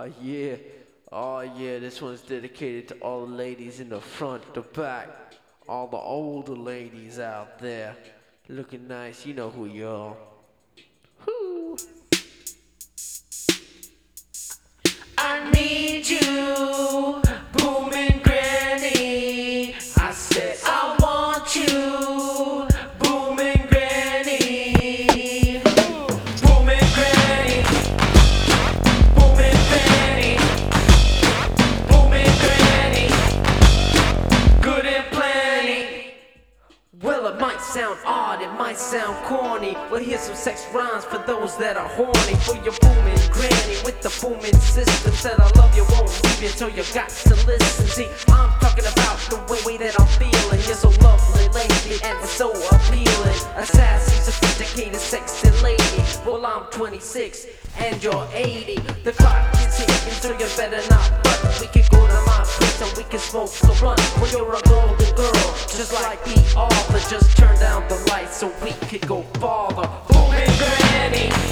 Yeah. Oh yeah, this one's dedicated to all the ladies in the front, the back, all the older ladies out there, looking nice, you know who you are. Whoo. I need you, booming granny. I said I want you, booming granny. Booming granny, booming granny, booming granny, good and plenty. Well, it might sound odd, it might sound corny, but here's some sex rhymes for those that are horny. For your booming granny with the booming system, said I love you, won't leave you, so you got to listen. See, I'm talking about the way that I'm feeling. You're so lovely lately and so appealing, a sassy, sophisticated, sexy lady. Well, I'm 26 and you're 80. The clock is ticking, so you better not run. We could go to my place and we can smoke the blunt. Well, you're a golden girl, just like the author. Just turn down the lights so we could go farther. Booming granny.